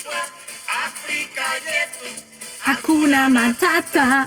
Hakuna Matata.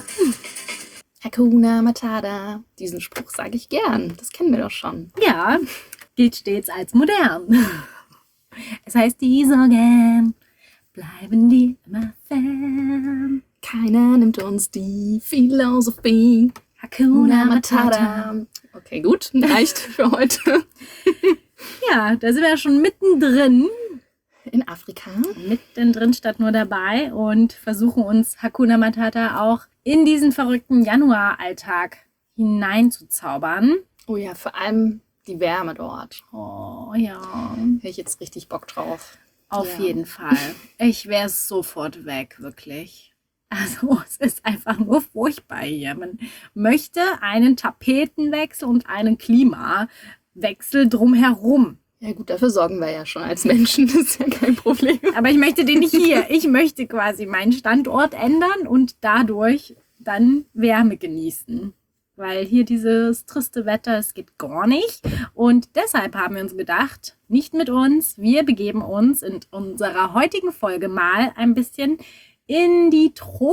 Hakuna Matata. Diesen Spruch sage ich gern. Das kennen wir doch schon. Ja, gilt stets als modern. Es heißt, die Sorgen bleiben dir immer fern. Keiner nimmt uns die Philosophie. Hakuna Matata. Okay, gut. Reicht für heute. Ja, da sind wir ja schon mittendrin. In Afrika. Mittendrin statt nur dabei und versuchen uns Hakuna Matata auch in diesen verrückten Januaralltag hineinzuzaubern. Oh ja, vor allem die Wärme dort. Oh ja. Hätte ich jetzt richtig Bock drauf. Auf jeden Fall. Ich wäre sofort weg, wirklich. Also es ist einfach nur furchtbar hier. Man möchte einen Tapetenwechsel und einen Klimawechsel drumherum. Ja gut, dafür sorgen wir ja schon als Menschen. Das ist ja kein Problem. Aber ich möchte den nicht hier. Ich möchte quasi meinen Standort ändern und dadurch dann Wärme genießen. Weil hier dieses triste Wetter, es geht gar nicht. Und deshalb haben wir uns gedacht, nicht mit uns, wir begeben uns in unserer heutigen Folge mal ein bisschen in die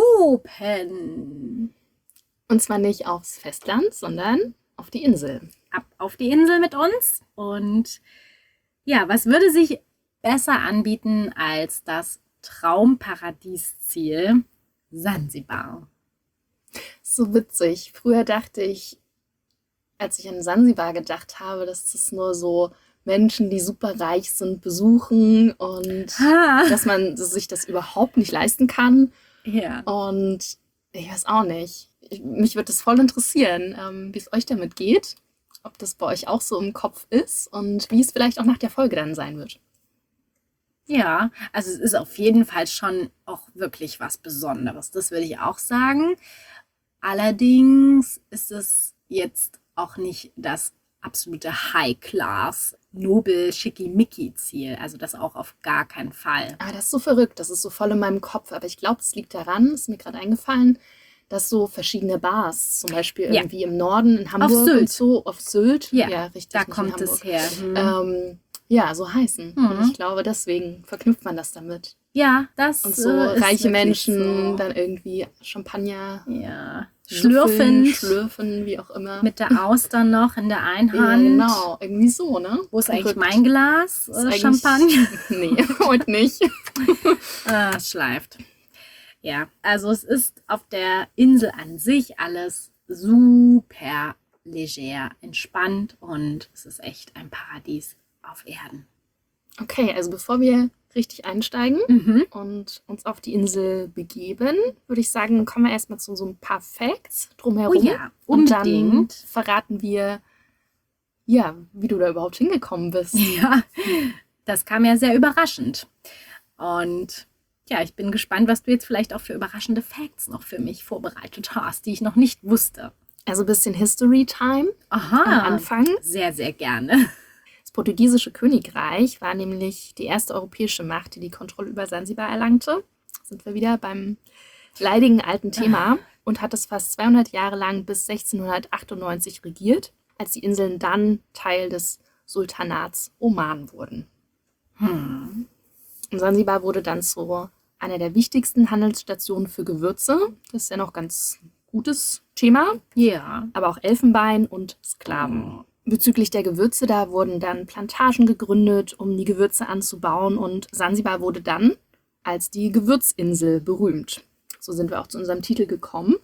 Tropen. Und zwar nicht aufs Festland, sondern auf die Insel. Ab auf die Insel mit uns. Und ja, was würde sich besser anbieten als das Traumparadiesziel Sansibar? So witzig. Früher dachte ich, als ich an Sansibar gedacht habe, dass das nur so Menschen, die super reich sind, besuchen und dass man sich das überhaupt nicht leisten kann. Ja. Und ich weiß auch nicht. Mich würde das voll interessieren, wie es euch damit geht, ob das bei euch auch so im Kopf ist und wie es vielleicht auch nach der Folge dann sein wird. Ja, also es ist auf jeden Fall schon auch wirklich was Besonderes. Das würde ich auch sagen. Allerdings ist es jetzt auch nicht das absolute High-Class, Nobel, Schickimicki-Ziel. Also das auch auf gar keinen Fall. Aber das ist so verrückt, das ist so voll in meinem Kopf. Aber ich glaube, es liegt daran, ist mir gerade eingefallen, dass so verschiedene Bars, zum Beispiel irgendwie im Norden, in Hamburg Auf Sylt. und so, auf Sylt, Ja, richtig, da nicht in kommt es Hamburg, her. ja, so heißen. Und ich glaube, deswegen verknüpft man das damit. Ja, das Und so ist reiche wirklich Menschen, so. dann irgendwie Champagner, Ja, Schlürfen, schlürfend, wie auch immer. mit der Auster noch in der einen ja, Hand. genau, irgendwie so, ne? Wo ist eigentlich Verrückt. mein Glas? Ist eigentlich- Champagner? Nee, heute nicht. Es schleift. Ja, also es ist auf der Insel an sich alles super leger, entspannt und es ist echt ein Paradies auf Erden. Okay, also bevor wir richtig einsteigen Mhm. und uns auf die Insel begeben, würde ich sagen, kommen wir erstmal zu so ein paar Facts drumherum. Oh ja, und dann unbedingt. verraten wir, ja, wie du da überhaupt hingekommen bist. Ja, das kam ja sehr überraschend. Und ja, ich bin gespannt, was du jetzt vielleicht auch für überraschende Facts noch für mich vorbereitet hast, die ich noch nicht wusste. Also ein bisschen History Time Aha, am Anfang. sehr, sehr gerne. Das portugiesische Königreich war nämlich die erste europäische Macht, die die Kontrolle über Sansibar erlangte. Sind wir wieder beim leidigen alten Thema und hat es fast 200 Jahre lang bis 1698 regiert, als die Inseln dann Teil des Sultanats Oman wurden. Und Sansibar wurde dann zu einer der wichtigsten Handelsstationen für Gewürze. Das ist ja noch ganz gutes Thema. Ja. Aber auch Elfenbein und Sklaven. Bezüglich der Gewürze, da wurden dann Plantagen gegründet, um die Gewürze anzubauen. Und Sansibar wurde dann als die Gewürzinsel berühmt. So sind wir auch zu unserem Titel gekommen.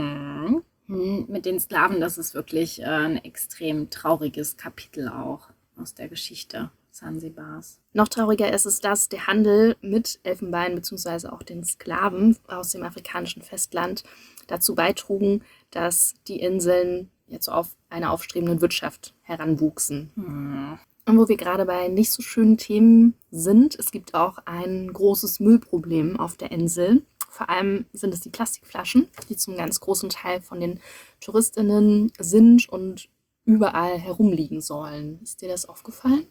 Mit den Sklaven, das ist wirklich ein extrem trauriges Kapitel auch aus der Geschichte Sansibars. Noch trauriger ist es, dass der Handel mit Elfenbein bzw. auch den Sklaven aus dem afrikanischen Festland dazu beitrugen, dass die Inseln jetzt auf einer aufstrebenden Wirtschaft heranwuchsen. Und wo wir gerade bei nicht so schönen Themen sind, es gibt auch ein großes Müllproblem auf der Insel. Vor allem sind es die Plastikflaschen, die zum ganz großen Teil von den TouristInnen sind und überall herumliegen sollen. Ist dir das aufgefallen?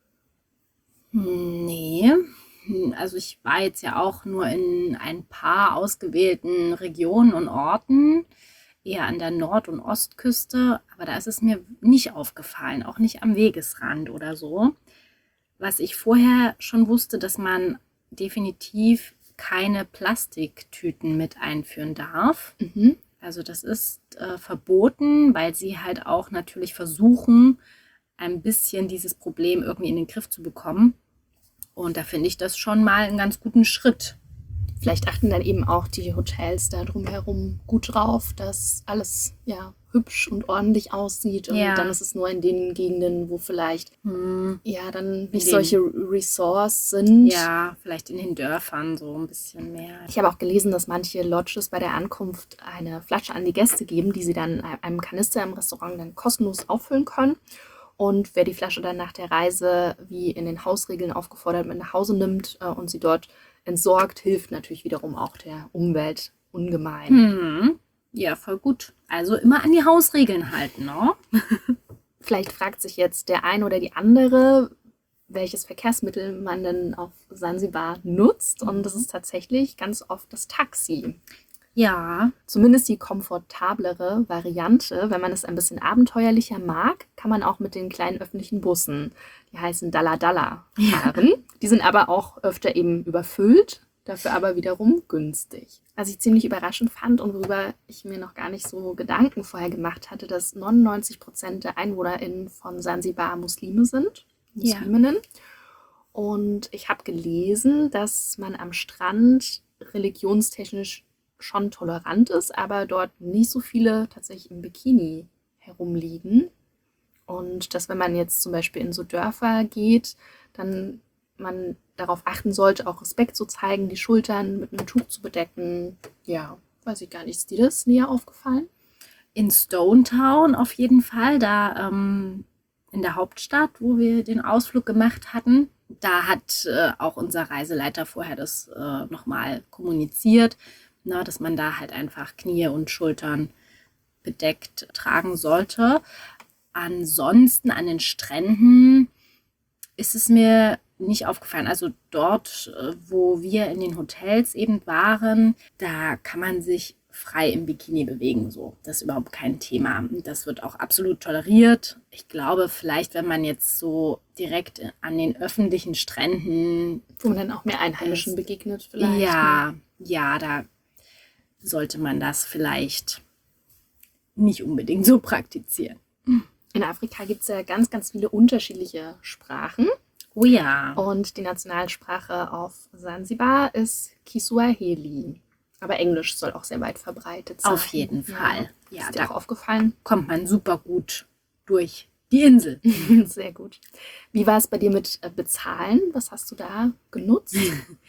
Nee, also ich war jetzt ja auch nur in ein paar ausgewählten Regionen und Orten, eher an der Nord- und Ostküste, aber da ist es mir nicht aufgefallen, auch nicht am Wegesrand oder so. Was ich vorher schon wusste, dass man definitiv keine Plastiktüten mit einführen darf. Mhm. Also das ist verboten, weil sie halt auch natürlich versuchen, ein bisschen dieses Problem irgendwie in den Griff zu bekommen. Und da finde ich das schon mal einen ganz guten Schritt. Vielleicht achten dann eben auch die Hotels da drumherum gut drauf, dass alles ja hübsch und ordentlich aussieht. Und Ja. dann ist es nur in den Gegenden, wo vielleicht ja dann nicht den- solche Resorts sind. Ja, vielleicht in den Dörfern so ein bisschen mehr. Ich habe auch gelesen, dass manche Lodges bei der Ankunft eine Flasche an die Gäste geben, die sie dann in einem Kanister im Restaurant dann kostenlos auffüllen können. Und wer die Flasche dann nach der Reise, wie in den Hausregeln aufgefordert, mit nach Hause nimmt und sie dort entsorgt, hilft natürlich wiederum auch der Umwelt ungemein. Ja, voll gut. Also immer an die Hausregeln halten, ne? Vielleicht fragt sich jetzt der eine oder die andere, welches Verkehrsmittel man denn auf Sansibar nutzt. Und das ist tatsächlich ganz oft das Taxi. Ja, Zumindest die komfortablere Variante. Wenn man es ein bisschen abenteuerlicher mag, kann man auch mit den kleinen öffentlichen Bussen, die heißen Dalla Dalla, fahren. Die sind aber auch öfter eben überfüllt, dafür aber wiederum günstig. Was ich ziemlich überraschend fand und worüber ich mir noch gar nicht so Gedanken vorher gemacht hatte, dass 99% der EinwohnerInnen von Sansibar Muslime sind, Musliminnen. Und ich habe gelesen, dass man am Strand religionstechnisch schon tolerant ist, aber dort nicht so viele tatsächlich im Bikini herumliegen. Und dass, wenn man jetzt zum Beispiel in so Dörfer geht, dann man darauf achten sollte, auch Respekt zu zeigen, die Schultern mit einem Tuch zu bedecken. Ja, weiß ich gar nicht. Ist dir das näher aufgefallen? in Stone Town auf jeden Fall, da in der Hauptstadt, wo wir den Ausflug gemacht hatten. Da hat auch unser Reiseleiter vorher das nochmal kommuniziert, na, dass man da halt einfach Knie und Schultern bedeckt tragen sollte. Ansonsten an den Stränden ist es mir nicht aufgefallen. Also dort, wo wir in den Hotels eben waren, da kann man sich frei im Bikini bewegen. So, das ist überhaupt kein Thema. Das wird auch absolut toleriert. Ich glaube, vielleicht, wenn man jetzt so direkt an den öffentlichen Stränden, Wo man dann auch mehr Einheimischen begegnet vielleicht. ja, da sollte man das vielleicht nicht unbedingt so praktizieren. In Afrika gibt es ja ganz, ganz viele unterschiedliche Sprachen. Oh ja. Und die Nationalsprache auf Sansibar ist Kiswahili. Aber Englisch soll auch sehr weit verbreitet sein. Auf jeden Fall. Ja, ist dir auch aufgefallen? Kommt man super gut durch die Insel. Sehr gut. Wie war es bei dir mit Bezahlen? Was hast du da genutzt?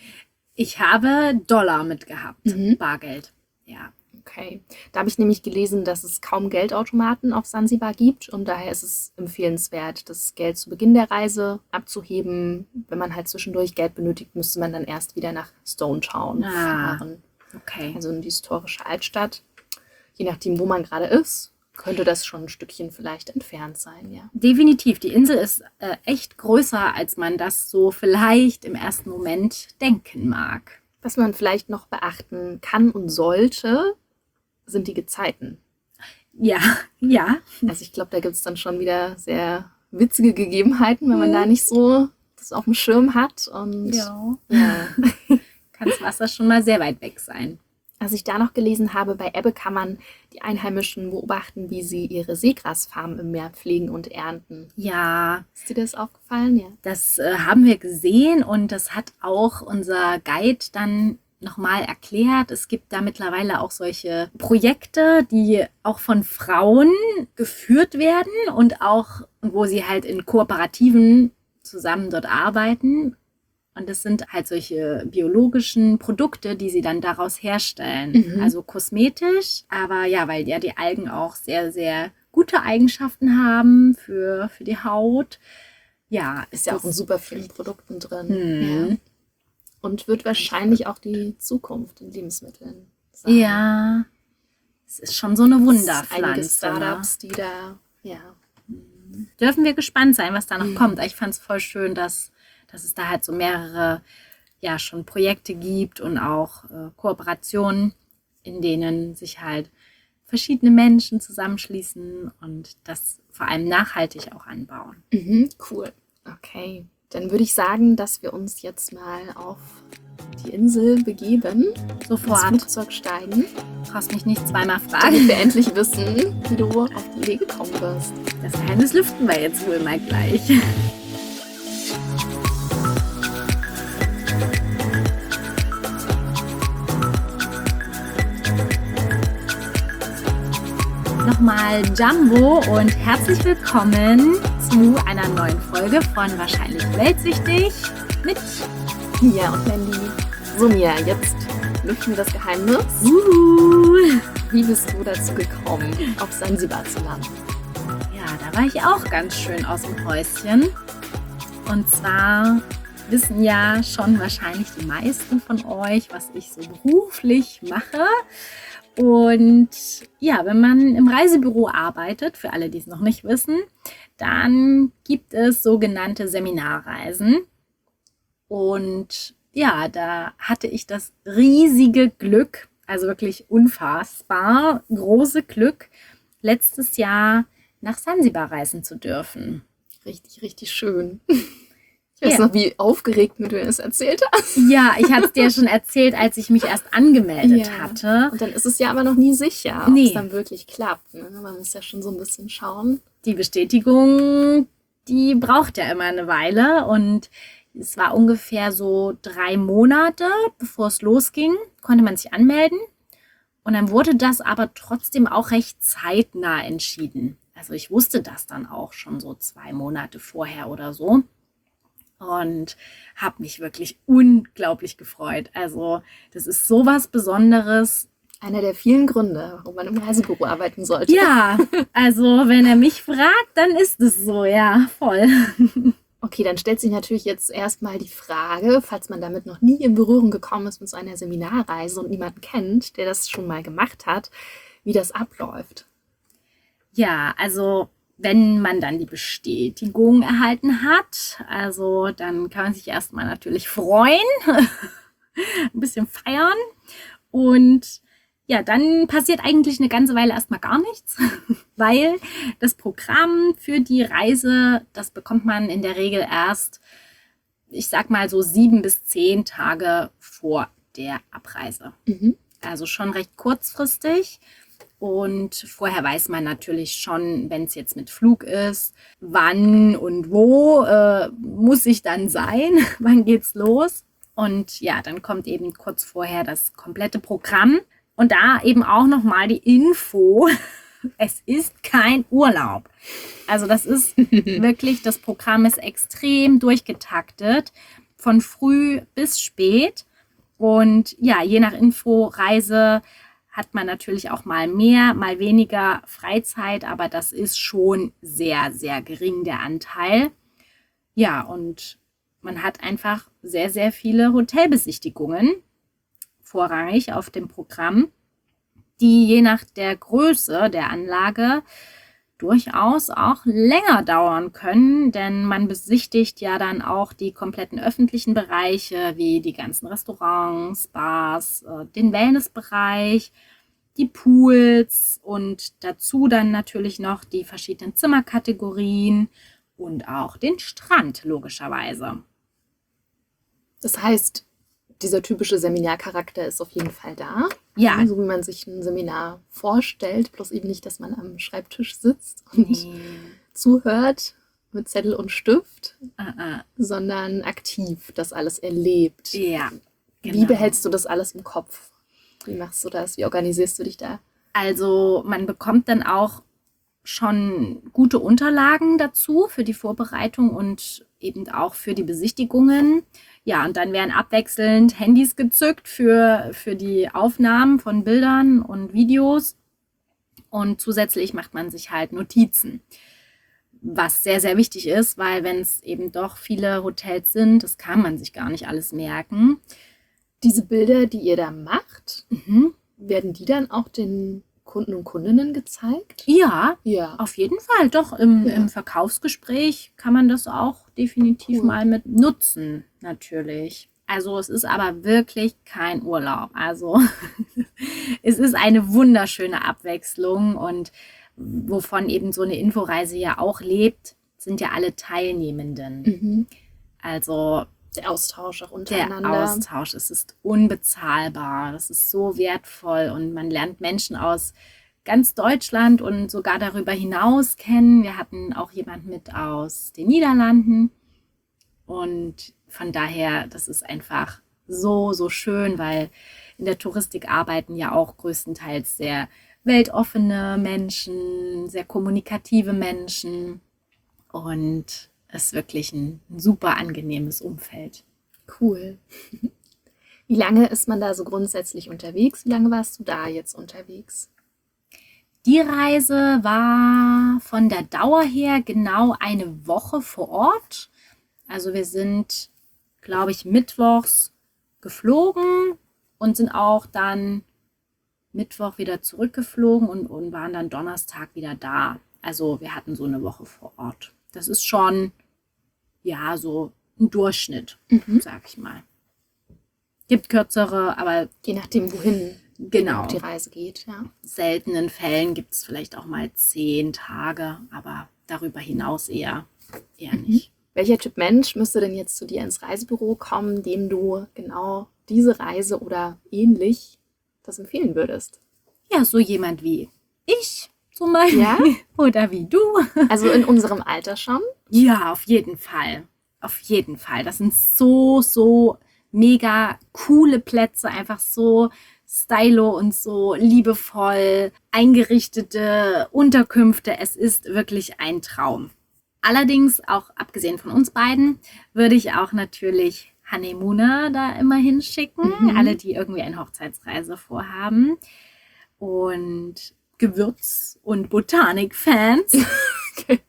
Ich habe Dollar mitgehabt, Bargeld. Ja. Okay. Da habe ich nämlich gelesen, dass es kaum Geldautomaten auf Sansibar gibt und daher ist es empfehlenswert, das Geld zu Beginn der Reise abzuheben. Wenn man halt zwischendurch Geld benötigt, müsste man dann erst wieder nach Stone Town fahren. Okay. Also in die historische Altstadt. Je nachdem, wo man gerade ist, könnte das schon ein Stückchen vielleicht entfernt sein, ja. Definitiv. Die Insel ist echt größer, als man das so vielleicht im ersten Moment denken mag. Was man vielleicht noch beachten kann und sollte, sind die Gezeiten. Ja. Also ich glaube, da gibt es dann schon wieder sehr witzige Gegebenheiten, wenn man da nicht so das auf dem Schirm hat. Und Ja. ja. Kann das Wasser schon mal sehr weit weg sein. Als ich da noch gelesen habe, bei Ebbe kann man die Einheimischen beobachten, wie sie ihre Seegrasfarmen im Meer pflegen und ernten. Ja, Ist dir das aufgefallen? Ja. das haben wir gesehen und das hat auch unser Guide dann nochmal erklärt. Es gibt da mittlerweile auch solche Projekte, die auch von Frauen geführt werden und auch, wo sie halt in Kooperativen zusammen dort arbeiten. Und das sind halt solche biologischen Produkte, die sie dann daraus herstellen. Also kosmetisch, aber ja, weil ja die Algen auch sehr, sehr gute Eigenschaften haben für die Haut. Ja, Ist ja auch in super vielen Produkten drin. Ja. Und wird wahrscheinlich auch die Zukunft in Lebensmitteln sein. Ja, es ist schon so eine Einige Wunderpflanze. Startups, die da, ja. Dürfen wir gespannt sein, was da noch kommt. Ich fand es voll schön, dass es da halt so mehrere, ja, schon Projekte gibt und auch Kooperationen, in denen sich halt verschiedene Menschen zusammenschließen und das vor allem nachhaltig auch anbauen. Cool. Okay. Dann würde ich sagen, dass wir uns jetzt mal auf die Insel begeben, ins Sofort. Flugzeug steigen, Brauchst mich nicht zweimal damit fragen. wir endlich wissen, wie du auf die Idee gekommen bist. Das Geheimnis lüften wir jetzt wohl mal gleich. Nochmal Jumbo und herzlich willkommen zu einer neuen Folge von Wahrscheinlich Weltsichtig mit Mia und Mandy. So Mia, jetzt lüften wir das Geheimnis. Wie bist du dazu gekommen, auf Sansibar zu landen? Ja, da war ich auch ganz schön aus dem Häuschen. Und zwar wissen ja schon wahrscheinlich die meisten von euch, was ich so beruflich mache. Und ja, wenn man im Reisebüro arbeitet, für alle, die es noch nicht wissen, dann gibt es sogenannte Seminarreisen. Und ja, da hatte ich das riesige Glück, also wirklich unfassbar große Glück, letztes Jahr nach Sansibar reisen zu dürfen. Richtig, richtig schön. Ich weiß Ja. noch, wie aufgeregt du es erzählt hast. Ja, ich hatte es dir schon erzählt, als ich mich erst angemeldet Ja. hatte. Und dann ist es ja aber noch nie sicher, ob Nee. es dann wirklich klappt. Ne? Man muss ja schon so ein bisschen schauen. Die Bestätigung, die braucht ja immer eine Weile und es war ungefähr so 3 Monate, bevor es losging, konnte man sich anmelden und dann wurde das aber trotzdem auch recht zeitnah entschieden. Also ich wusste das dann auch schon so 2 Monate vorher oder so und habe mich wirklich unglaublich gefreut. Also das ist sowas Besonderes. Einer der vielen Gründe, warum man im Reisebüro arbeiten sollte. Ja, also wenn er mich fragt, dann ist es so, ja, voll. Okay, dann stellt sich natürlich jetzt erstmal die Frage, falls man damit noch nie in Berührung gekommen ist mit so einer Seminarreise und niemanden kennt, der das schon mal gemacht hat, wie das abläuft. Ja, also wenn man dann die Bestätigung erhalten hat, also dann kann man sich erstmal natürlich freuen, ein bisschen feiern und ja, dann passiert eigentlich eine ganze Weile erstmal gar nichts, weil das Programm für die Reise, das bekommt man in der Regel erst, ich sag mal so 7 bis 10 Tage vor der Abreise. Also schon recht kurzfristig. Und vorher weiß man natürlich schon, wenn es jetzt mit Flug ist, wann und wo muss ich dann sein, wann geht's los. Und ja, dann kommt eben kurz vorher das komplette Programm. Und da eben auch nochmal die Info, es ist kein Urlaub. Also das ist wirklich, das Programm ist extrem durchgetaktet, von früh bis spät. Und ja, je nach Inforeise hat man natürlich auch mal mehr, mal weniger Freizeit, aber das ist schon sehr, sehr gering, der Anteil. Ja, und man hat einfach sehr, sehr viele Hotelbesichtigungen vorrangig auf dem Programm, die je nach der Größe der Anlage durchaus auch länger dauern können, denn man besichtigt ja dann auch die kompletten öffentlichen Bereiche, wie die ganzen Restaurants, Bars, den Wellnessbereich, die Pools und dazu dann natürlich noch die verschiedenen Zimmerkategorien und auch den Strand logischerweise. Das heißt, dieser typische Seminarcharakter ist auf jeden Fall da. Ja. So wie man sich ein Seminar vorstellt, bloß eben nicht, dass man am Schreibtisch sitzt und zuhört mit Zettel und Stift, sondern aktiv das alles erlebt. Ja, Wie behältst du das alles im Kopf? Wie machst du das? Wie organisierst du dich da? Also man bekommt dann auch schon gute Unterlagen dazu für die Vorbereitung und eben auch für die Besichtigungen. Ja, und dann werden abwechselnd Handys gezückt für die Aufnahmen von Bildern und Videos. Und zusätzlich macht man sich halt Notizen, was sehr, sehr wichtig ist, weil wenn es eben doch viele Hotels sind, das kann man sich gar nicht alles merken. Diese Bilder, die ihr da macht, werden die dann auch den Kunden und Kundinnen gezeigt? Ja, Ja. auf jeden Fall. Doch, im Verkaufsgespräch kann man das auch definitiv mal mit nutzen, natürlich. Also es ist aber wirklich kein Urlaub. Also es ist eine wunderschöne Abwechslung und wovon eben so eine Inforeise ja auch lebt, sind ja alle Teilnehmenden. Also Der Austausch auch der untereinander. Austausch, es ist unbezahlbar, das ist so wertvoll und man lernt Menschen aus ganz Deutschland und sogar darüber hinaus kennen. Wir hatten auch jemanden mit aus den Niederlanden und von daher, das ist einfach so, so schön, weil in der Touristik arbeiten ja auch größtenteils sehr weltoffene Menschen, sehr kommunikative Menschen und es ist wirklich ein super angenehmes Umfeld. Cool. Wie lange ist man da so grundsätzlich unterwegs? Wie lange warst du da jetzt unterwegs? Die Reise war von der Dauer her genau eine Woche vor Ort. Also wir sind, glaube ich, mittwochs geflogen und sind auch dann Mittwoch wieder zurückgeflogen und waren dann Donnerstag wieder da. Also wir hatten so eine Woche vor Ort. Das ist schon, ja, so ein Durchschnitt, sag ich mal. Gibt kürzere, aber Je nachdem, wohin genau, die Reise geht, ja. seltenen Fällen gibt es vielleicht auch mal 10 Tage, aber darüber hinaus eher nicht. Welcher Typ Mensch müsste denn jetzt zu dir ins Reisebüro kommen, dem du genau diese Reise oder ähnlich das empfehlen würdest? Ja, so jemand wie ich zum Beispiel. Ja? Oder wie du. Also in unserem Alter schon? Ja, auf jeden Fall. Auf jeden Fall. Das sind so, so mega coole Plätze, einfach so stylo und so liebevoll eingerichtete Unterkünfte. Es ist wirklich ein Traum. Allerdings, auch abgesehen von uns beiden, würde ich auch natürlich Honeymooner da immer hinschicken. Alle, die irgendwie eine Hochzeitsreise vorhaben. Und Gewürz- und Botanik-Fans. Okay.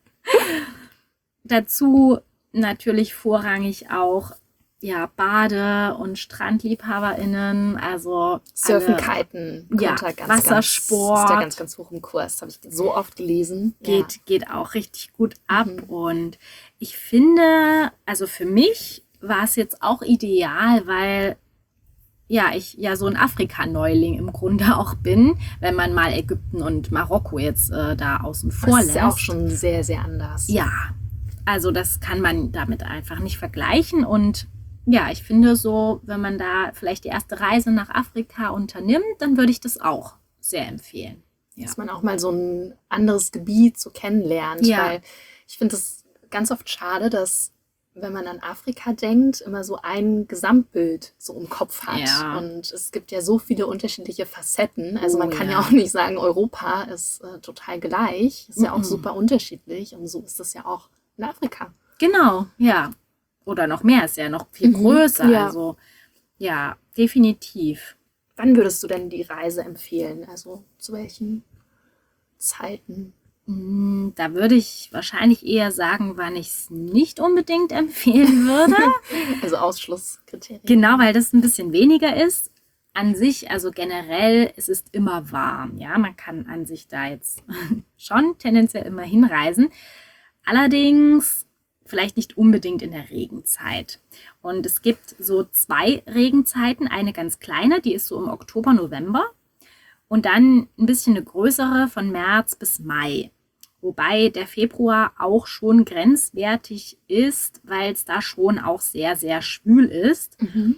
Dazu natürlich vorrangig auch ja, Bade- und StrandliebhaberInnen, also Surfen, alle, Kiten, ja, Wassersport. Ist da ganz, ganz hoch im Kurs. Habe ich so oft gelesen. geht auch richtig gut ab. Und ich finde, also für mich war es jetzt auch ideal, weil ja, ich ja so ein Afrika-Neuling im Grunde auch bin, wenn man mal Ägypten und Marokko jetzt da außen vor Das lässt. ist ja auch schon sehr, sehr anders. Ja, also das kann man damit einfach nicht vergleichen. Und ja, ich finde so, wenn man da vielleicht die erste Reise nach Afrika unternimmt, dann würde ich das auch sehr empfehlen. Ja. Dass man auch mal so ein anderes Gebiet so kennenlernt. Ja. Weil ich finde es ganz oft schade, dass, wenn man an Afrika denkt, immer so ein Gesamtbild so im Kopf hat. Ja. Und es gibt ja so viele unterschiedliche Facetten. Also man Oh, kann ja. ja auch nicht sagen, Europa ist total gleich. Ist ja auch super unterschiedlich. Und so ist das ja auch in Afrika. Genau, ja. Oder noch mehr, ist ja noch viel größer. ja. Also ja, definitiv. Wann würdest du denn die Reise empfehlen? Also zu welchen Zeiten? Da würde ich wahrscheinlich eher sagen, wann ich es nicht unbedingt empfehlen würde. Also Ausschlusskriterien. Genau, weil das ein bisschen weniger ist. An sich, also generell, es ist immer warm. Ja, man kann an sich da jetzt schon tendenziell immer hinreisen. Allerdings vielleicht nicht unbedingt in der Regenzeit. Und es gibt so 2 Regenzeiten. Eine ganz kleine, die ist so im Oktober, November. Und dann ein bisschen eine größere von März bis Mai. Wobei der Februar auch schon grenzwertig ist, weil es da schon auch sehr, sehr schwül ist.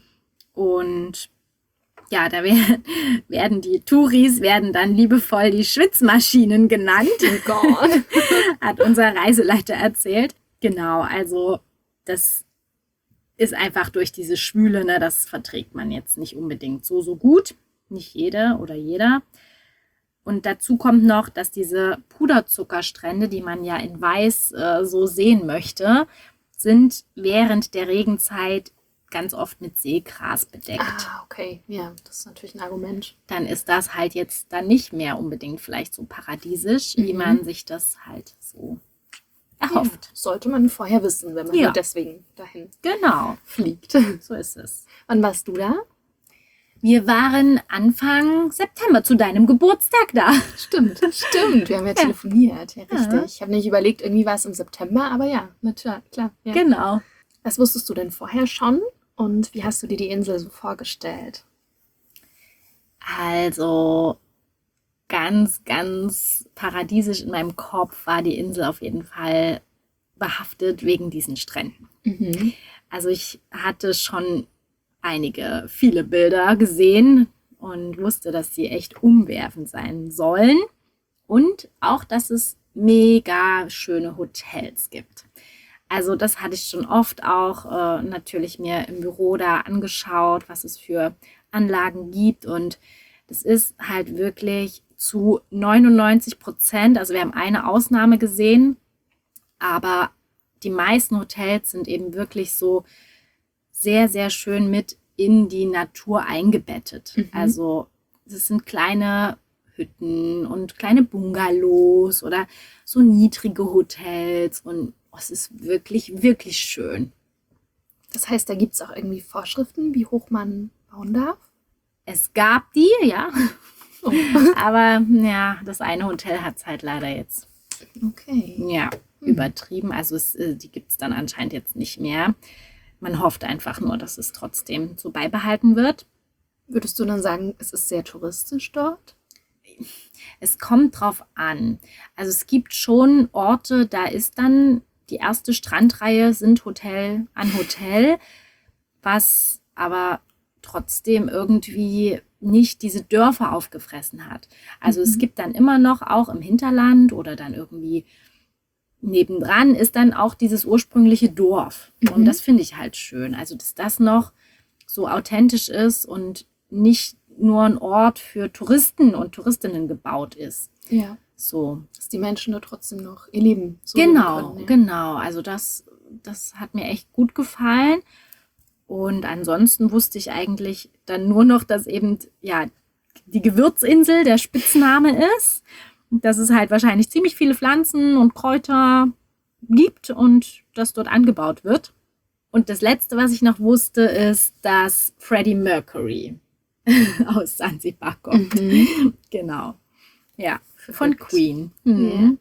Und ja, da werden die Touris dann liebevoll die Schwitzmaschinen genannt. Oh Gott. Hat unser Reiseleiter erzählt. Genau, also das ist einfach durch diese Schwüle, ne, das verträgt man jetzt nicht unbedingt so gut. Nicht jede oder jeder. Und dazu kommt noch, dass diese Puderzuckerstrände, die man ja in Weiß so sehen möchte, sind während der Regenzeit ganz oft mit Seegras bedeckt. Ah, okay. Ja, das ist natürlich ein Argument. Dann ist das halt jetzt dann nicht mehr unbedingt vielleicht so paradiesisch, wie man sich das halt so erhofft. Ja, sollte man vorher wissen, wenn man Ja. nur deswegen dahin Genau, fliegt. so ist es. Wann warst du da? Wir waren Anfang September zu deinem Geburtstag da. Stimmt. Wir haben ja telefoniert. Ja, richtig. Ja. Ich habe nicht überlegt, irgendwie war es im September, aber ja, natürlich, klar. Ja. Genau. Was wusstest du denn vorher schon und wie hast du dir die Insel so vorgestellt? Also ganz, ganz paradiesisch in meinem Kopf war die Insel auf jeden Fall behaftet wegen diesen Stränden. Also ich hatte schon viele Bilder gesehen und wusste, dass sie echt umwerfend sein sollen. Und auch, dass es mega schöne Hotels gibt. Also das hatte ich schon oft auch natürlich mir im Büro da angeschaut, was es für Anlagen gibt. Und das ist halt wirklich zu 99%, also wir haben eine Ausnahme gesehen, aber die meisten Hotels sind eben wirklich so sehr, sehr schön mit in die Natur eingebettet. Also das sind kleine Hütten und kleine Bungalows oder so niedrige Hotels und es ist wirklich, wirklich schön. Das heißt, da gibt es auch irgendwie Vorschriften, wie hoch man bauen darf? Es gab die, ja. Oh. Aber ja, das eine Hotel hat es halt leider jetzt übertrieben. Also die gibt es dann anscheinend jetzt nicht mehr. Man hofft einfach nur, dass es trotzdem so beibehalten wird. Würdest du dann sagen, es ist sehr touristisch dort? Es kommt drauf an. Also es gibt schon Orte, da ist dann die erste Strandreihe sind Hotel an Hotel, was aber trotzdem irgendwie nicht diese Dörfer aufgefressen hat. Also es gibt dann immer noch auch im Hinterland oder dann irgendwie nebendran ist dann auch dieses ursprüngliche Dorf. Und das finde ich halt schön. Also dass das noch so authentisch ist und nicht nur ein Ort für Touristen und Touristinnen gebaut ist. Ja. So. Dass die Menschen da trotzdem noch ihr Leben so Genau, können, ja. genau. Also das hat mir echt gut gefallen. Und ansonsten wusste ich eigentlich dann nur noch, dass eben ja die Gewürzinsel der Spitzname ist. Dass es halt wahrscheinlich ziemlich viele Pflanzen und Kräuter gibt und das dort angebaut wird. Und das Letzte, was ich noch wusste, ist, dass Freddie Mercury aus Sansibar kommt. Genau. Ja, von Queen. Ja.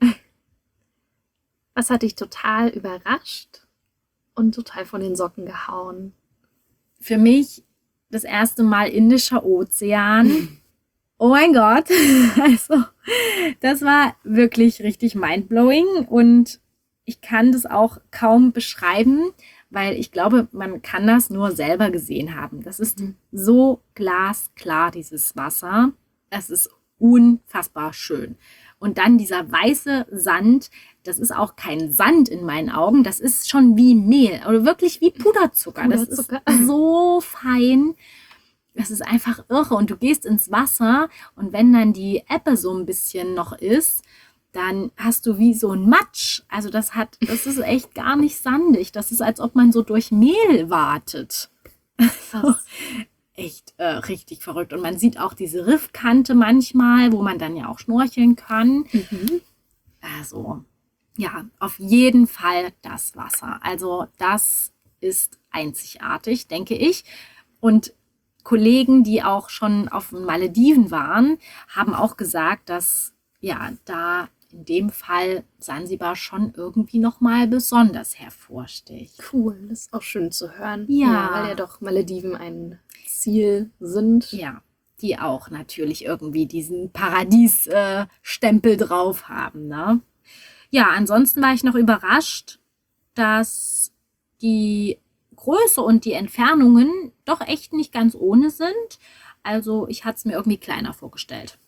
Was hat dich total überrascht und total von den Socken gehauen? Für mich das erste Mal Indischer Ozean. Oh mein Gott. Also, das war wirklich richtig mindblowing und ich kann das auch kaum beschreiben, weil ich glaube, man kann das nur selber gesehen haben. Das ist so glasklar, dieses Wasser. Es ist unfassbar schön. Und dann dieser weiße Sand, das ist auch kein Sand in meinen Augen, das ist schon wie Mehl oder wirklich wie Puderzucker. Das ist so fein. Das ist einfach irre. Und du gehst ins Wasser und wenn dann die Ebbe so ein bisschen noch ist, dann hast du wie so ein Matsch. Also das ist echt gar nicht sandig. Das ist, als ob man so durch Mehl wartet. Also, echt richtig verrückt. Und man sieht auch diese Riffkante manchmal, wo man dann ja auch schnorcheln kann. Also, ja, auf jeden Fall das Wasser. Also das ist einzigartig, denke ich. Und Kollegen, die auch schon auf den Malediven waren, haben auch gesagt, dass ja da in dem Fall Sansibar schon irgendwie nochmal besonders hervorsticht. Cool, das ist auch schön zu hören. Ja. Weil ja doch Malediven ein Ziel sind. Ja, die auch natürlich irgendwie diesen Paradiesstempel drauf haben. Ne? Ja, ansonsten war ich noch überrascht, dass die Größe und die Entfernungen doch echt nicht ganz ohne sind. Also ich hatte es mir irgendwie kleiner vorgestellt.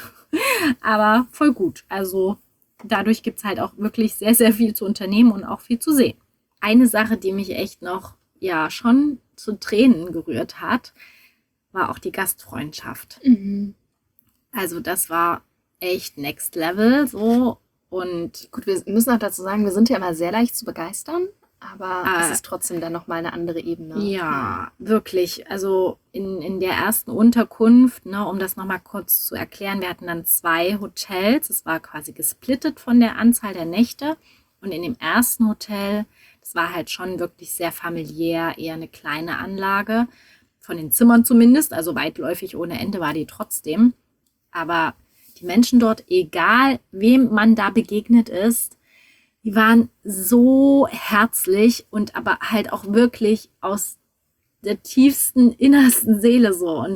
Aber voll gut. Also dadurch gibt es halt auch wirklich sehr, sehr viel zu unternehmen und auch viel zu sehen. Eine Sache, die mich echt noch ja schon zu Tränen gerührt hat, war auch die Gastfreundschaft. Also das war echt next level so. Und gut, wir müssen auch dazu sagen, wir sind ja immer sehr leicht zu begeistern. Aber es ist trotzdem dann nochmal eine andere Ebene. Ja, wirklich. Also in der ersten Unterkunft, ne, um das nochmal kurz zu erklären, wir hatten dann 2 Hotels. Es war quasi gesplittet von der Anzahl der Nächte. Und in dem ersten Hotel, das war halt schon wirklich sehr familiär, eher eine kleine Anlage. Von den Zimmern zumindest, also weitläufig ohne Ende war die trotzdem. Aber die Menschen dort, egal wem man da begegnet ist, die waren so herzlich und aber halt auch wirklich aus der tiefsten, innersten Seele so. Und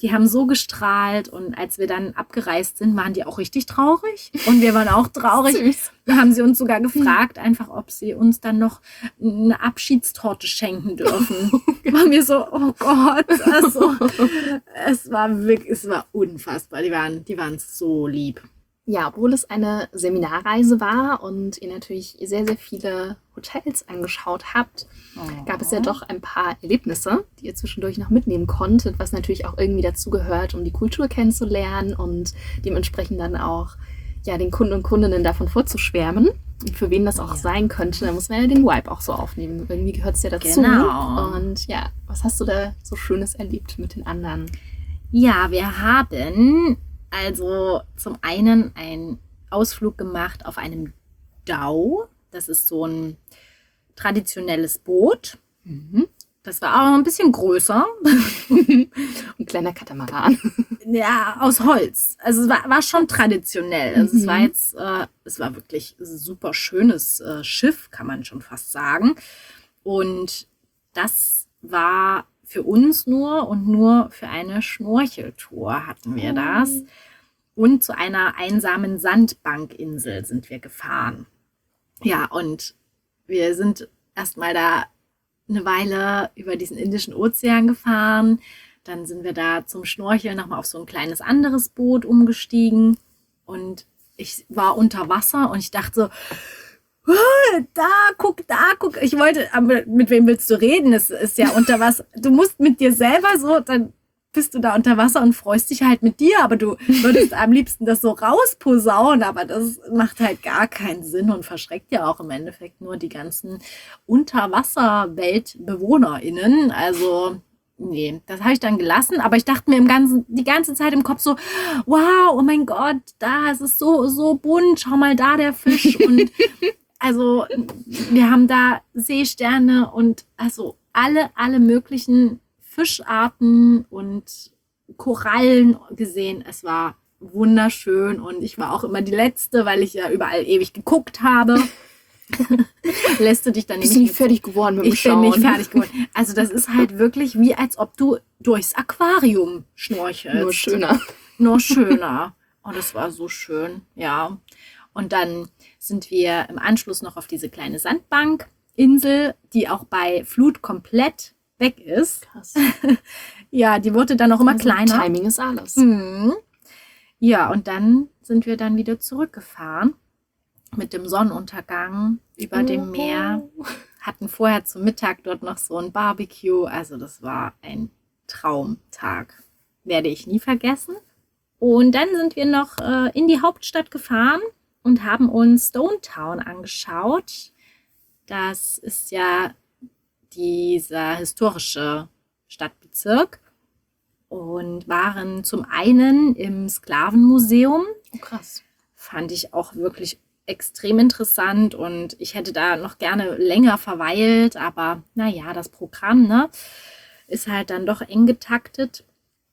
die haben so gestrahlt und als wir dann abgereist sind, waren die auch richtig traurig und wir waren auch traurig. Süß. Da haben sie uns sogar gefragt, einfach, ob sie uns dann noch eine Abschiedstorte schenken dürfen. Waren wir so, oh Gott, also es war unfassbar. Die waren so lieb. Ja, obwohl es eine Seminarreise war und ihr natürlich sehr, sehr viele Hotels angeschaut habt, gab es ja doch ein paar Erlebnisse, die ihr zwischendurch noch mitnehmen konntet, was natürlich auch irgendwie dazugehört, um die Kultur kennenzulernen und dementsprechend dann auch ja, den Kunden und Kundinnen davon vorzuschwärmen. Und für wen das auch sein könnte, da muss man ja den Vibe auch so aufnehmen. Irgendwie gehört es ja dazu. Genau. Und ja, was hast du da so Schönes erlebt mit den anderen? Ja, wir haben also zum einen einen Ausflug gemacht auf einem Dau. Das ist so ein traditionelles Boot. Das war auch ein bisschen größer. Ein kleiner Katamaran. Ja, aus Holz. Also es war schon traditionell. Also es war jetzt, es war wirklich ein super schönes Schiff, kann man schon fast sagen. Und das war für uns nur für eine Schnorcheltour hatten wir das. Und zu einer einsamen Sandbankinsel sind wir gefahren. Ja, und wir sind erstmal da eine Weile über diesen Indischen Ozean gefahren. Dann sind wir da zum Schnorcheln nochmal auf so ein kleines anderes Boot umgestiegen. Und ich war unter Wasser und ich dachte so, da, guck. Ich wollte, aber mit wem willst du reden? Es ist ja unter Wasser. Du musst mit dir selber so, dann bist du da unter Wasser und freust dich halt mit dir, aber du würdest am liebsten das so rausposaunen, aber das macht halt gar keinen Sinn und verschreckt ja auch im Endeffekt nur die ganzen UnterwasserweltbewohnerInnen. Also, nee, das habe ich dann gelassen, aber ich dachte mir die ganze Zeit im Kopf so, wow, oh mein Gott, da ist es so bunt, schau mal da der Fisch und also wir haben da Seesterne und also alle möglichen Fischarten und Korallen gesehen. Es war wunderschön und ich war auch immer die Letzte, weil ich ja überall ewig geguckt habe. Lässt du dich dann Bist du nicht fertig geworden mit dem Schauen? Ich bin nicht fertig geworden. Also das ist halt wirklich wie, als ob du durchs Aquarium schnorchelst. Nur schöner. Nur schöner. Und es war so schön, ja. Und dann sind wir im Anschluss noch auf diese kleine Sandbankinsel, die auch bei Flut komplett weg ist. Krass. Ja, die wurde dann auch immer kleiner. Timing ist alles. Ja, und dann sind wir dann wieder zurückgefahren mit dem Sonnenuntergang über dem Meer. Hatten vorher zum Mittag dort noch so ein Barbecue. Also das war ein Traumtag. Werde ich nie vergessen. Und dann sind wir noch in die Hauptstadt gefahren und haben uns Stone Town angeschaut. Das ist ja dieser historische Stadtbezirk und waren zum einen im Sklavenmuseum. Oh, krass. Fand ich auch wirklich extrem interessant und ich hätte da noch gerne länger verweilt, aber naja, das Programm, ne, ist halt dann doch eng getaktet.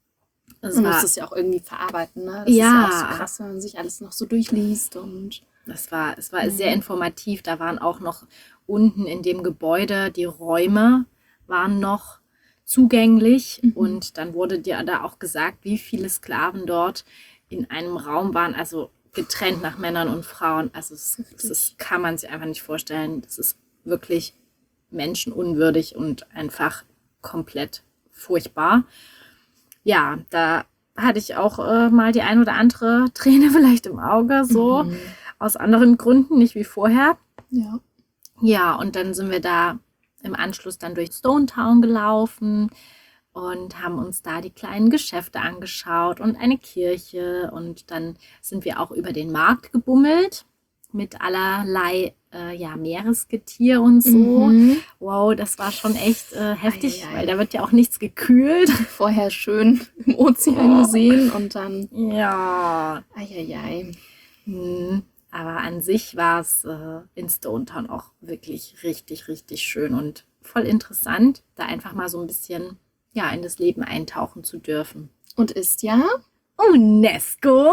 Man muss es ja auch irgendwie verarbeiten, ne? Das ist ja auch so krass, wenn man sich alles noch so durchliest und es war sehr informativ. Da waren auch noch unten in dem Gebäude, die Räume waren noch zugänglich. Und dann wurde dir da auch gesagt, wie viele Sklaven dort in einem Raum waren, also getrennt nach Männern und Frauen. Also das kann man sich einfach nicht vorstellen. Das ist wirklich menschenunwürdig und einfach komplett furchtbar. Ja, da hatte ich auch mal die ein oder andere Träne vielleicht im Auge, so aus anderen Gründen, nicht wie vorher. ja. Ja, und dann sind wir da im Anschluss dann durch Stone Town gelaufen und haben uns da die kleinen Geschäfte angeschaut und eine Kirche. Und dann sind wir auch über den Markt gebummelt mit allerlei Meeresgetier und so. Wow, das war schon echt heftig, weil da wird ja auch nichts gekühlt. Vorher schön im Ozean gesehen und dann Ja. Eieiei. Aber an sich war es in Stone Town auch wirklich richtig, richtig schön und voll interessant, da einfach mal so ein bisschen in das Leben eintauchen zu dürfen. Und ist ja UNESCO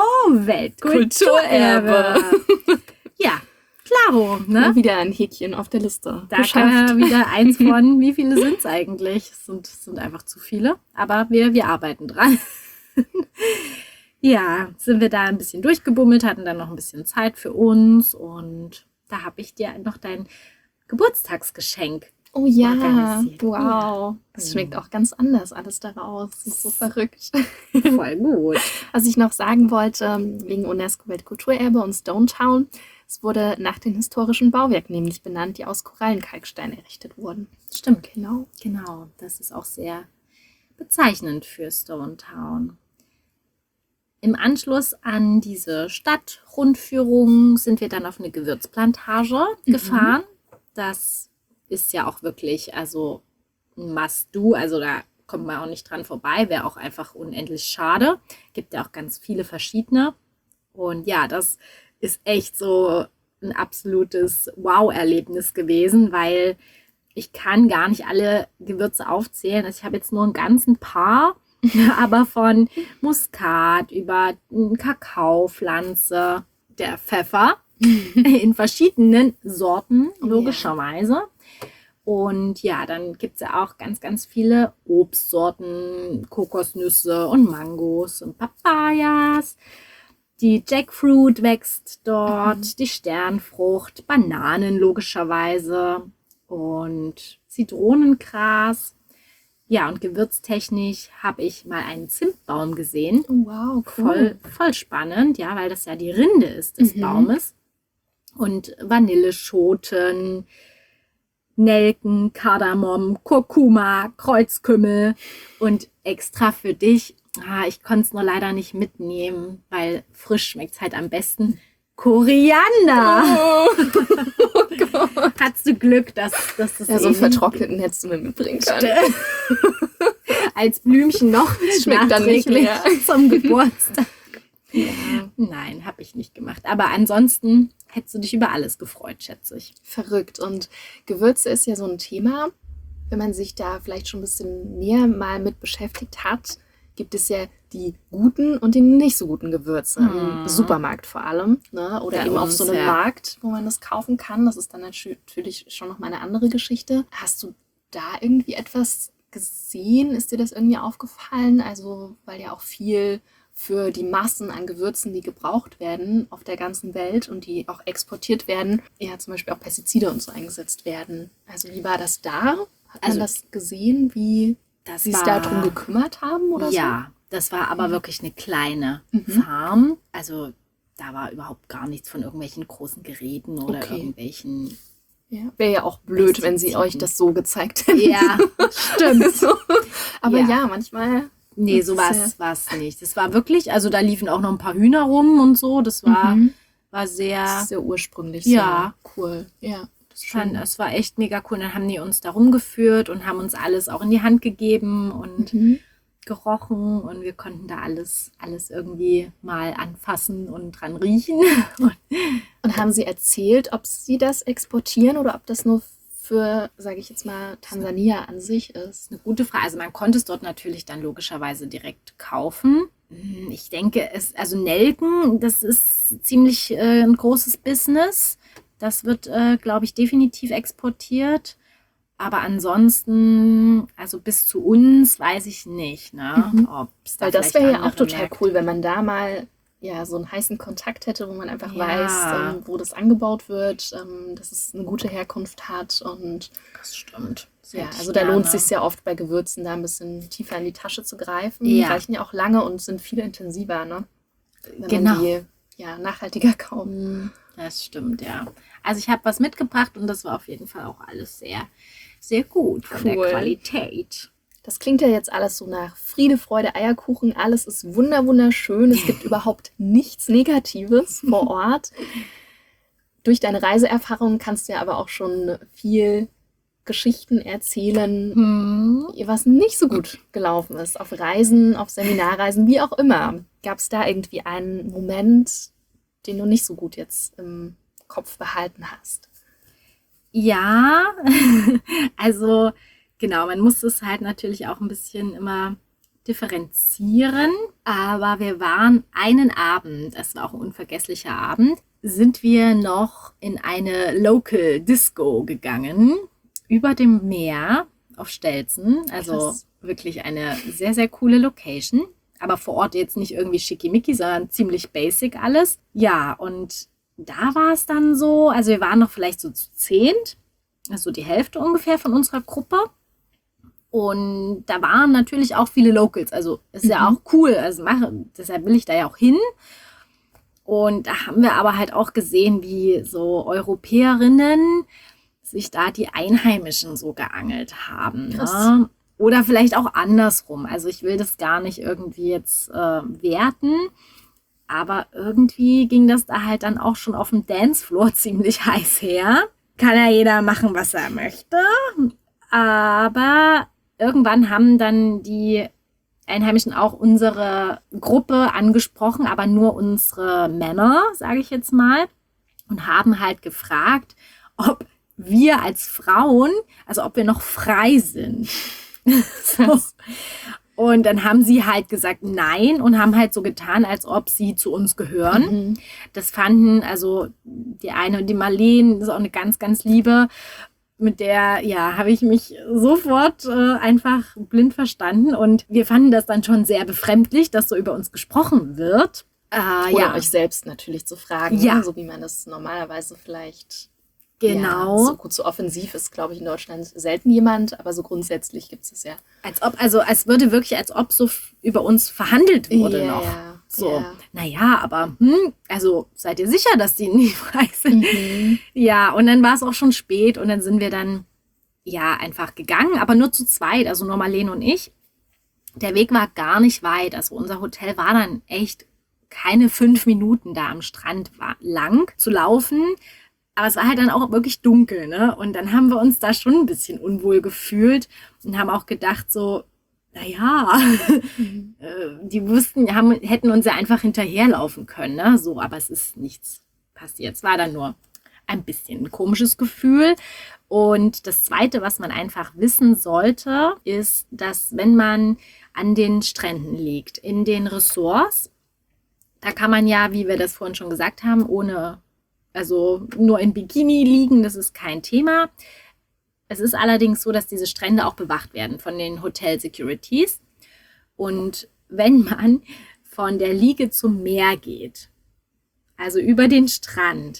Weltkulturerbe. Ja, klaro, ne? Wieder ein Häkchen auf der Liste. Da kann wieder eins von, wie viele sind es eigentlich? Es sind einfach zu viele, aber wir arbeiten dran. Ja, sind wir da ein bisschen durchgebummelt, hatten dann noch ein bisschen Zeit für uns und da habe ich dir noch dein Geburtstagsgeschenk Oh ja, organisiert. wow. Das Ja. schmeckt auch ganz anders alles daraus. Das ist so verrückt. Voll gut. Was ich noch sagen wollte, wegen UNESCO-Weltkulturerbe und Stone Town, es wurde nach den historischen Bauwerken nämlich benannt, die aus Korallenkalkstein errichtet wurden. Stimmt. Genau. Genau, das ist auch sehr bezeichnend für Stone Town. Im Anschluss an diese Stadtrundführung sind wir dann auf eine Gewürzplantage gefahren. Das ist ja auch wirklich, also ein Must-Do, also da kommt man auch nicht dran vorbei, wäre auch einfach unendlich schade. Gibt ja auch ganz viele verschiedene. Und ja, das ist echt so ein absolutes Wow-Erlebnis gewesen, weil ich kann gar nicht alle Gewürze aufzählen. Also ich habe jetzt nur einen ganzen paar, aber von Muskat über Kakaopflanze, der Pfeffer in verschiedenen Sorten, logischerweise. Und ja, dann gibt es ja auch ganz, ganz viele Obstsorten, Kokosnüsse und Mangos und Papayas. Die Jackfruit wächst dort, die Sternfrucht, Bananen logischerweise und Zitronengras. Ja, und gewürztechnisch habe ich mal einen Zimtbaum gesehen. Oh, wow, cool. Voll spannend, ja, weil das ja die Rinde ist des Baumes. Und Vanilleschoten, Nelken, Kardamom, Kurkuma, Kreuzkümmel und extra für dich, ich konnte es nur leider nicht mitnehmen, weil frisch schmeckt es halt am besten, Koriander. Oh Gott. Hattest du Glück, dass das Ja, so einen vertrockneten hättest du mir mitbringen können. als Blümchen noch Schmeckt dann nicht nachträglich mehr. zum Geburtstag. Ja. Nein, habe ich nicht gemacht. Aber ansonsten hättest du dich über alles gefreut, schätze ich. Verrückt. Und Gewürze ist ja so ein Thema. Wenn man sich da vielleicht schon ein bisschen näher mal mit beschäftigt hat, gibt es ja die guten und die nicht so guten Gewürze. Im Supermarkt vor allem. Ne? Oder Bei eben auf uns, so einem ja. Markt, wo man das kaufen kann. Das ist dann natürlich schon noch mal eine andere Geschichte. Hast du da irgendwie etwas gesehen? Ist dir das irgendwie aufgefallen? Also, weil ja auch viel für die Massen an Gewürzen, die gebraucht werden auf der ganzen Welt und die auch exportiert werden, ja zum Beispiel auch Pestizide und so eingesetzt werden. Also wie war das da? Hat man Also, das gesehen, wie Das sie sich darum gekümmert haben oder Ja, das war aber wirklich eine kleine Farm. Also da war überhaupt gar nichts von irgendwelchen großen Geräten oder Okay. irgendwelchen. so? Ja. Wäre ja auch blöd, wenn sie euch das so gezeigt hätten. Ja, stimmt. So. Aber Ja. ja, manchmal. Nee, Das so ist war es nicht. Das war wirklich, also da liefen auch noch ein paar Hühner rum und so. Das war sehr, sehr ursprünglich. Ja. Sehr cool. Ja, das ist fand, schön. es war echt mega cool. Dann haben die uns da rumgeführt und haben uns alles auch in die Hand gegeben und gerochen und wir konnten da alles irgendwie mal anfassen und dran riechen. Und haben sie erzählt, ob sie das exportieren oder ob das nur für, sage ich jetzt mal, Tansania an sich ist? Eine gute Frage. Also man konnte es dort natürlich dann logischerweise direkt kaufen. Ich denke, also Nelken, das ist ziemlich ein großes Business. Das wird, glaube ich, definitiv exportiert. Aber ansonsten, also bis zu uns, weiß ich nicht, ne? Ob's da Weil das vielleicht wäre ja auch andere total Märkte- cool, wenn man da mal ja, so einen heißen Kontakt hätte, wo man einfach Ja. weiß, wo das angebaut wird, dass es eine gute Herkunft hat. Und Das stimmt. Das ja, hätte ich also da lohnt es gerne. sich ja oft bei Gewürzen, da ein bisschen tiefer in die Tasche zu greifen. Ja. Die reichen ja auch lange und sind viel intensiver, ne? Wenn Genau. man die ja, nachhaltiger kauft. Das stimmt, ja. Also ich habe was mitgebracht und das war auf jeden Fall auch alles sehr, sehr gut von der Cool. Qualität. Das klingt ja jetzt alles so nach Friede, Freude, Eierkuchen. Alles ist wunderschön. Es gibt überhaupt nichts Negatives vor Ort. Durch deine Reiseerfahrung kannst du ja aber auch schon viel Geschichten erzählen, was nicht so gut gelaufen ist. Auf Reisen, auf Seminarreisen, wie auch immer. Gab es da irgendwie einen Moment, den du nicht so gut jetzt im Kopf behalten hast? Ja, also genau, man muss es halt natürlich auch ein bisschen immer differenzieren. Aber wir waren einen Abend, es war auch ein unvergesslicher Abend, sind wir noch in eine Local Disco gegangen, über dem Meer auf Stelzen. Also Krass. wirklich eine sehr, sehr coole Location. aber vor Ort jetzt nicht irgendwie schickimicki, sondern ziemlich basic alles. Ja, und da war es dann so, also wir waren noch vielleicht so zu 10, also die Hälfte ungefähr von unserer Gruppe. Und da waren natürlich auch viele Locals, also ist ja auch cool, also deshalb will ich da ja auch hin. Und da haben wir aber halt auch gesehen, wie so Europäerinnen sich da die Einheimischen so geangelt haben. Ne? Oder vielleicht auch andersrum. Also ich will das gar nicht irgendwie jetzt werten. Aber irgendwie ging das da halt dann auch schon auf dem Dancefloor ziemlich heiß her. Kann ja jeder machen, was er möchte. Aber irgendwann haben dann die Einheimischen auch unsere Gruppe angesprochen, aber nur unsere Männer, sage ich jetzt mal, und haben halt gefragt, ob wir als Frauen, also ob wir noch frei sind. So. Und dann haben sie halt gesagt nein und haben halt so getan, als ob sie zu uns gehören. Das fanden, also die eine, die Marleen, ist auch eine ganz, ganz liebe, mit der, ja, habe ich mich sofort einfach blind verstanden. Und wir fanden das dann schon sehr befremdlich, dass so über uns gesprochen wird. Oder euch selbst natürlich zu fragen, ja. Ne? So wie man das normalerweise vielleicht... Genau. Ja, so gut, so offensiv ist, glaube ich, in Deutschland selten jemand, aber so grundsätzlich gibt es es ja. Als würde wirklich, als ob so über uns verhandelt wurde noch. So, naja, aber also seid ihr sicher, dass die nicht frei sind? Ja, und dann war es auch schon spät und dann sind wir dann ja einfach gegangen, aber nur zu zweit, also nur Marleen und ich. Der Weg war gar nicht weit, also unser Hotel war dann echt keine 5 Minuten da am Strand lang zu laufen. Aber es war halt dann auch wirklich dunkel, ne? Und dann haben wir uns da schon ein bisschen unwohl gefühlt und haben auch gedacht so, naja, die wussten, hätten uns ja einfach hinterherlaufen können, ne? So, aber es ist nichts passiert. Es war dann nur ein bisschen ein komisches Gefühl. Und das Zweite, was man einfach wissen sollte, ist, dass wenn man an den Stränden liegt, in den Ressorts, da kann man ja, wie wir das vorhin schon gesagt haben, also nur in Bikini liegen, das ist kein Thema. Es ist allerdings so, dass diese Strände auch bewacht werden von den Hotel-Securities. Und wenn man von der Liege zum Meer geht, also über den Strand,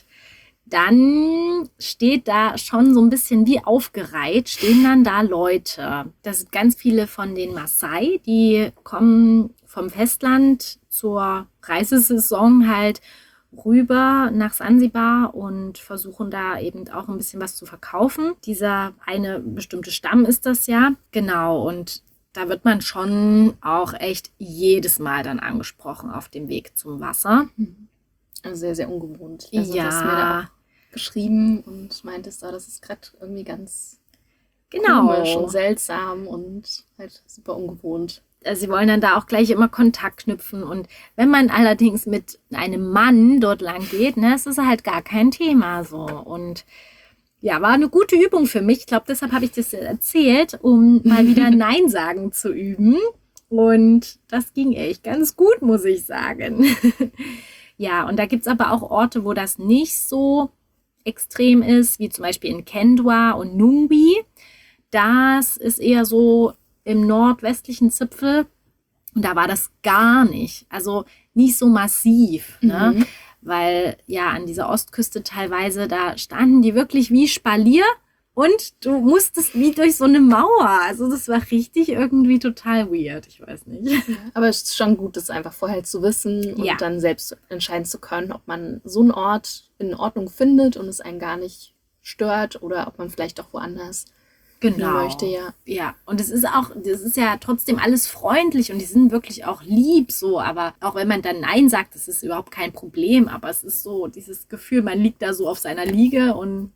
dann steht da schon so ein bisschen wie aufgereiht, stehen dann da Leute. Das sind ganz viele von den Maasai, die kommen vom Festland zur Reisesaison halt rüber nach Sansibar und versuchen da eben auch ein bisschen was zu verkaufen. Dieser eine bestimmte Stamm ist das ja. Genau, und da wird man schon auch echt jedes Mal dann angesprochen auf dem Weg zum Wasser. Also sehr, sehr ungewohnt. Also du hast mir da auch geschrieben und meintest da, das ist gerade irgendwie ganz komisch und seltsam und halt super ungewohnt. Also sie wollen dann da auch gleich immer Kontakt knüpfen. Und wenn man allerdings mit einem Mann dort lang geht, ne, ist das halt gar kein Thema so. Und ja, war eine gute Übung für mich. Ich glaube, deshalb habe ich das erzählt, um mal wieder Nein sagen zu üben. Und das ging echt ganz gut, muss ich sagen. Ja, und da gibt es aber auch Orte, wo das nicht so extrem ist, wie zum Beispiel in Kendwa und Nungbi. Das ist eher so im nordwestlichen Zipfel und da war das gar nicht, also nicht so massiv, ne? Weil ja an dieser Ostküste teilweise, da standen die wirklich wie Spalier und du musstest wie durch so eine Mauer, also das war richtig irgendwie total weird, ich weiß nicht. Ja, aber es ist schon gut, das einfach vorher zu wissen und dann selbst entscheiden zu können, ob man so einen Ort in Ordnung findet und es einen gar nicht stört oder ob man vielleicht auch woanders möchte, Ja, und das ist ja trotzdem alles freundlich und die sind wirklich auch lieb so, aber auch wenn man dann Nein sagt, das ist überhaupt kein Problem, aber es ist so dieses Gefühl, man liegt da so auf seiner Liege und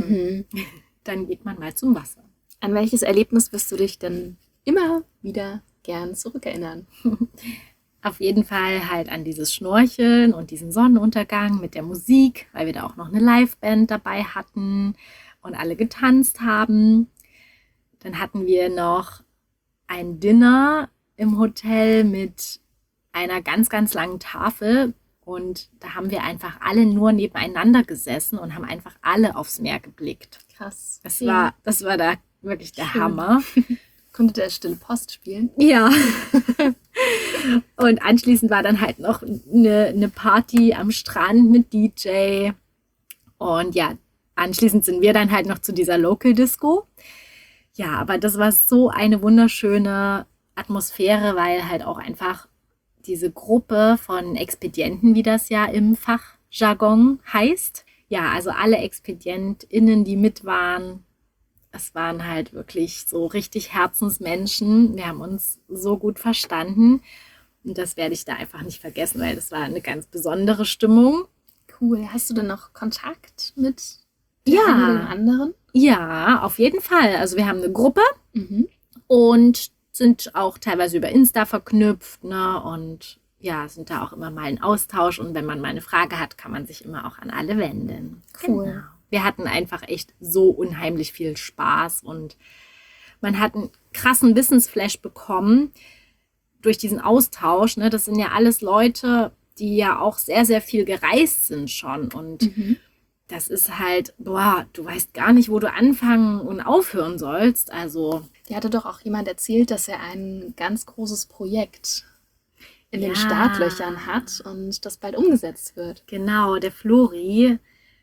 dann geht man mal zum Wasser. An welches Erlebnis wirst du dich denn immer wieder gern zurückerinnern? Auf jeden Fall halt an dieses Schnorcheln und diesen Sonnenuntergang mit der Musik, weil wir da auch noch eine Liveband dabei hatten und alle getanzt haben. Dann hatten wir noch ein Dinner im Hotel mit einer ganz, ganz langen Tafel und da haben wir einfach alle nur nebeneinander gesessen und haben einfach alle aufs Meer geblickt. Krass. Das war da wirklich der Hammer. Konnte der Stille Post spielen? Ja. Und anschließend war dann halt noch eine Party am Strand mit DJ. Und ja, anschließend sind wir dann halt noch zu dieser Local Disco. Ja, aber das war so eine wunderschöne Atmosphäre, weil halt auch einfach diese Gruppe von Expedienten, wie das ja im Fachjargon heißt. Ja, also alle ExpedientInnen, die mit waren, es waren halt wirklich so richtig Herzensmenschen. Wir haben uns so gut verstanden. Und das werde ich da einfach nicht vergessen, weil das war eine ganz besondere Stimmung. Cool. Hast du denn noch Kontakt mit Ja. den anderen? Ja, auf jeden Fall. Also wir haben eine Gruppe Mhm. und sind auch teilweise über Insta verknüpft, ne? Und ja, sind da auch immer mal in Austausch. Und wenn man mal eine Frage hat, kann man sich immer auch an alle wenden. Cool. Genau. Wir hatten einfach echt so unheimlich viel Spaß und man hat einen krassen Wissensflash bekommen durch diesen Austausch. Ne? Das sind ja alles Leute, die ja auch sehr, sehr viel gereist sind schon. Und das ist halt, boah, du weißt gar nicht, wo du anfangen und aufhören sollst. Also, Dir hatte doch auch jemand erzählt, dass er ein ganz großes Projekt in den Ja. Startlöchern hat und das bald umgesetzt wird. genau, der Flori,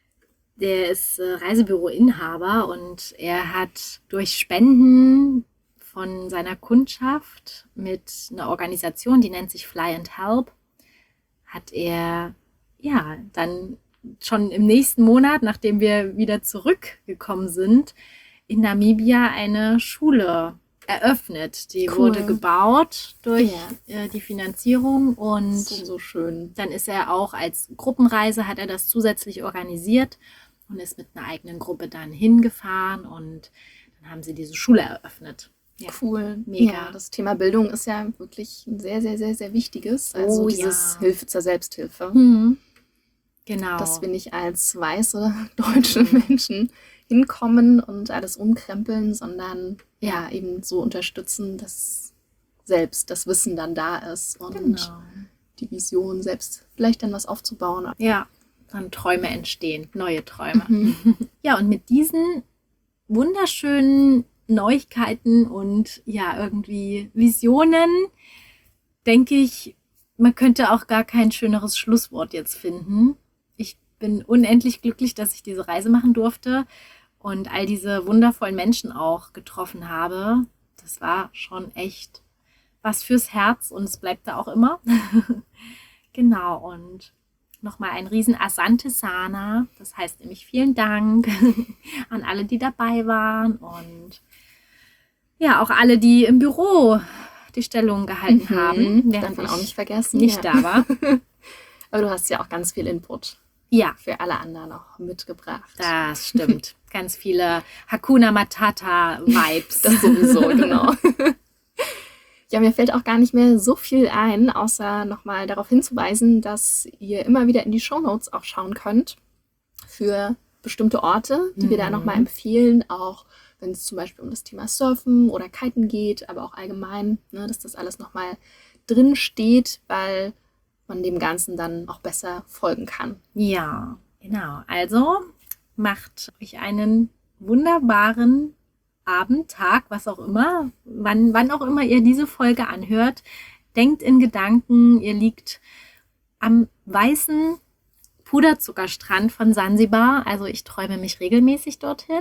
der ist Reisebüroinhaber und er hat durch Spenden von seiner Kundschaft mit einer Organisation, die nennt sich Fly and Help, hat er ja dann schon im nächsten Monat, nachdem wir wieder zurückgekommen sind, in Namibia eine Schule eröffnet. Die Cool. wurde gebaut durch Ja. die Finanzierung und So schön. dann ist er auch als Gruppenreise, hat er das zusätzlich organisiert und ist mit einer eigenen Gruppe dann hingefahren und dann haben sie diese Schule eröffnet. Ja. Cool. Mega. Ja, das Thema Bildung ist ja wirklich ein sehr, sehr, sehr, sehr wichtiges. Also Oh, dieses ja. Hilfe zur Selbsthilfe. Genau. Dass wir nicht als weiße deutsche Menschen hinkommen und alles umkrempeln, sondern ja eben so unterstützen, dass selbst das Wissen dann da ist und Genau. die Vision, selbst vielleicht dann was aufzubauen. Ja, dann Träume entstehen, neue Träume. Ja, und mit diesen wunderschönen Neuigkeiten und ja, irgendwie Visionen, denke ich, man könnte auch gar kein schöneres Schlusswort jetzt finden. Ich bin unendlich glücklich, dass ich diese Reise machen durfte und all diese wundervollen Menschen auch getroffen habe. Das war schon echt was fürs Herz und es bleibt da auch immer. Genau, und nochmal ein riesen Asante Sana. Das heißt nämlich vielen Dank an alle, die dabei waren und ja, auch alle, die im Büro die Stellung gehalten haben, Darf während man auch ich nicht vergessen. nicht da war. Aber du hast ja auch ganz viel Input Ja, für alle anderen auch mitgebracht. das stimmt. Ganz viele Hakuna Matata-Vibes. Das sowieso, genau. Ja, mir fällt auch gar nicht mehr so viel ein, außer nochmal darauf hinzuweisen, dass ihr immer wieder in die Shownotes auch schauen könnt für bestimmte Orte, die wir da nochmal empfehlen, auch wenn es zum Beispiel um das Thema Surfen oder Kiten geht, aber auch allgemein, ne, dass das alles nochmal drin steht, weil man dem Ganzen dann auch besser folgen kann. Ja, genau. Also macht euch einen wunderbaren Abend, Tag, was auch immer, wann auch immer ihr diese Folge anhört. Denkt in Gedanken, ihr liegt am weißen Puderzuckerstrand von Sansibar. Also ich träume mich regelmäßig dorthin.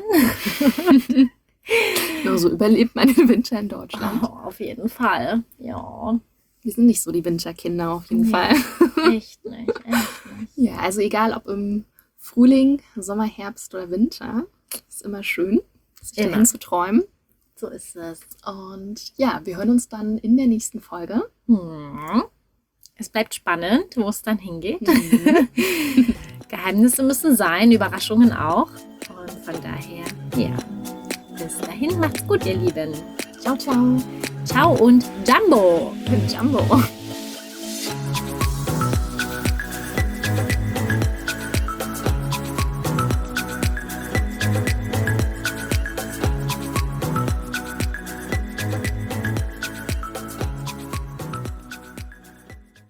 Nur so überlebt man den Winter in Deutschland. Oh, auf jeden Fall. Ja, Wir sind nicht so die Winterkinder auf jeden Nee. Fall. echt nicht, echt nicht. Ja, also egal ob im Frühling, Sommer, Herbst oder Winter, ist immer schön, sich Immer. dahin zu träumen. So ist es. Und ja, wir hören uns dann in der nächsten Folge. Es bleibt spannend, wo es dann hingeht. Geheimnisse müssen sein, Überraschungen auch. Und von daher, ja. Bis dahin, macht's gut, ihr Lieben. Ciao, ciao. Ciao und Jumbo! Jumbo.